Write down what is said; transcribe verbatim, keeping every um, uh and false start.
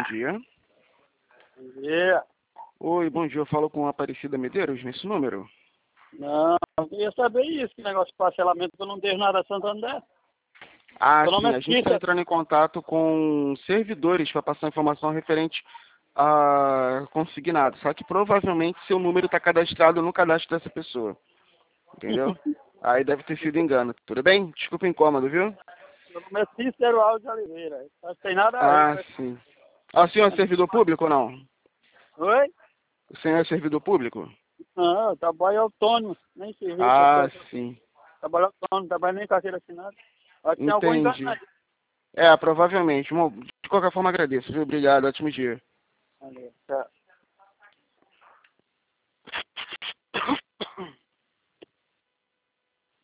bom dia. Bom dia. Oi, bom dia. Eu falo com a Aparecida Medeiros nesse número? Não, eu queria saber isso, que negócio de parcelamento, que eu não tenho nada a Santander. Ah, Meu nome sim. é A gente está Cícero. entrando em contato com servidores para passar informação referente a consignado. Só que provavelmente seu número está cadastrado no cadastro dessa pessoa. Entendeu? Aí deve ter sido engano. Tudo bem? Desculpa o incômodo, viu? Meu nome é Cícero Alves de Oliveira. Não tem nada a Ah, ver. sim. Ah, o senhor é servidor público ou não? Oi? O senhor é servidor público? Não, eu trabalho autônomo, nem serviço. Eu Ah, tô, sim. trabalho autônomo, trabalho nem carteira assinada. Acho que tem algum engano Entendi. aí. É, provavelmente. Bom, de qualquer forma, agradeço, viu? Obrigado. Ótimo dia. Valeu, tchau.